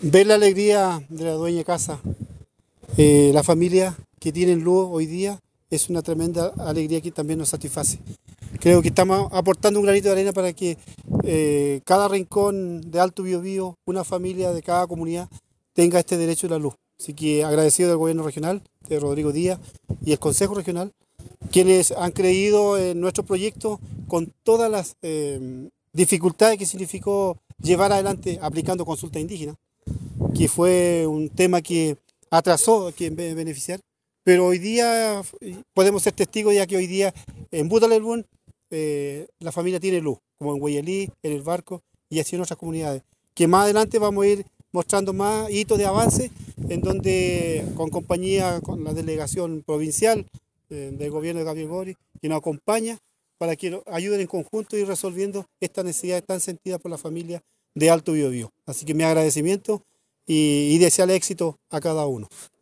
Ver la alegría de la dueña de casa, la familia que tienen luz hoy día, es una tremenda alegría que también nos satisface. Creo que estamos aportando un granito de arena para que cada rincón de Alto Biobío, una familia de cada comunidad, tenga este derecho a la luz. Así que agradecido del gobierno regional, de Rodrigo Díaz, y el Consejo Regional, quienes han creído en nuestro proyecto con todas las dificultades que significó llevar adelante aplicando consulta indígena, que fue un tema que atrasó que en vez de beneficiar, pero hoy día podemos ser testigos ya que hoy día en Butalelbún la familia tiene luz, como en Huayelí, en el Barco y así en otras comunidades, que más adelante vamos a ir mostrando más hitos de avance en donde con compañía, con la delegación provincial del gobierno de Gabriel Boric, que nos acompaña para que nos ayuden en conjunto a ir resolviendo estas necesidades tan sentidas por la familia de Alto Biobío. Así que mi agradecimiento y desearle éxito a cada uno.